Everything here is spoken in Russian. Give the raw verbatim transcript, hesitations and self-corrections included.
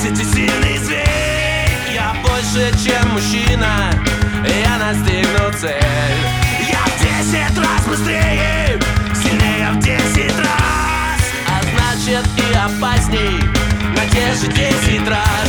десять и сильный зверь. Я больше, чем мужчина, я настигну цель. Я в десять раз быстрее, сильнее в десять раз, а значит и опасней на те же десять раз.